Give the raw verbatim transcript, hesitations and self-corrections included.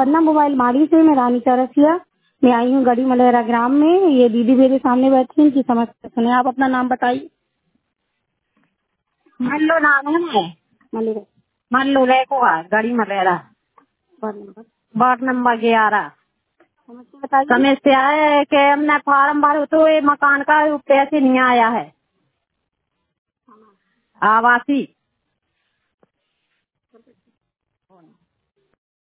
पन्ना mobile मारी से मैं रानी चौरसिया। मैं आई हूँ गढ़ी मलेरा ग्राम में। ये दीदी मेरे सामने बैठी हैं, इनकी समस्या सुने। आप अपना नाम बताइए। मल्लू नाम है मैं मलेरा मल्लू रेखो है Garhi Malera ward number ward number ग्यारह। समस्या बताइए। समस्या है कि हमने फार्म भरा तो ये मकान का पैसे नहीं आया है आवासी।